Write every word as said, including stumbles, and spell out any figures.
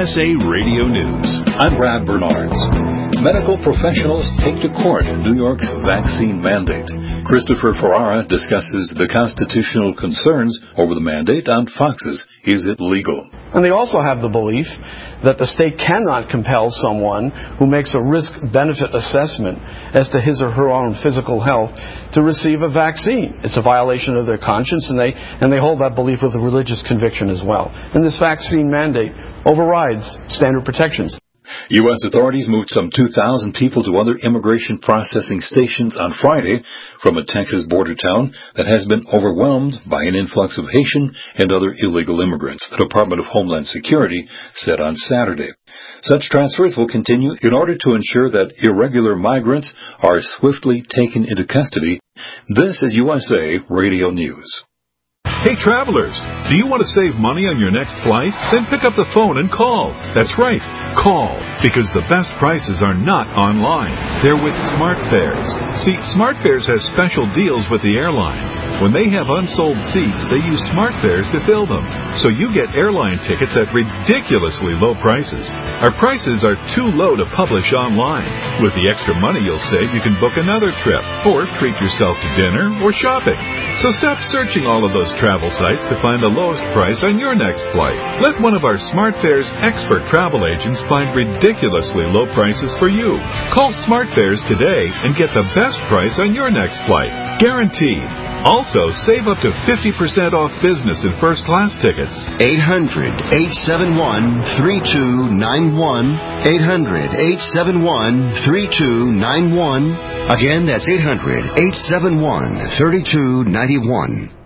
S A Radio News. I'm Brad Bernards. Medical professionals take to court New York's vaccine mandate. Christopher Ferrara discusses the constitutional concerns over the mandate on Fox's Is It Legal? And they also have the belief that the state cannot compel someone who makes a risk-benefit assessment as to his or her own physical health to receive a vaccine. It's a violation of their conscience, and they and they hold that belief with a religious conviction as well. And this vaccine mandate overrides standard protections. U S authorities moved some two thousand people to other immigration processing stations on Friday from a Texas border town that has been overwhelmed by an influx of Haitian and other illegal immigrants, the Department of Homeland Security said on Saturday. Such transfers will continue in order to ensure that irregular migrants are swiftly taken into custody. This is U S A Radio News. Hey travelers, do you want to save money on your next flight? Then pick up the phone and call. That's right, call, because the best prices are not online. They're with SmartFares. See, SmartFares has special deals with the airlines. When they have unsold seats, they use SmartFares to fill them. So you get airline tickets at ridiculously low prices. Our prices are too low to publish online. With the extra money you'll save, you can book another trip, or treat yourself to dinner or shopping. So stop searching all of those travel sites to find the lowest price on your next flight. Let one of our SmartFares expert travel agents find ridiculously low prices for you. Call SmartFares today and get the best price on your next flight. Guaranteed. Also, save up to fifty percent off business and first class tickets. eight hundred, eight seven one, three two nine one. eight hundred, eight seven one, three two nine one. Again, that's eight hundred, eight seven one, three two nine one.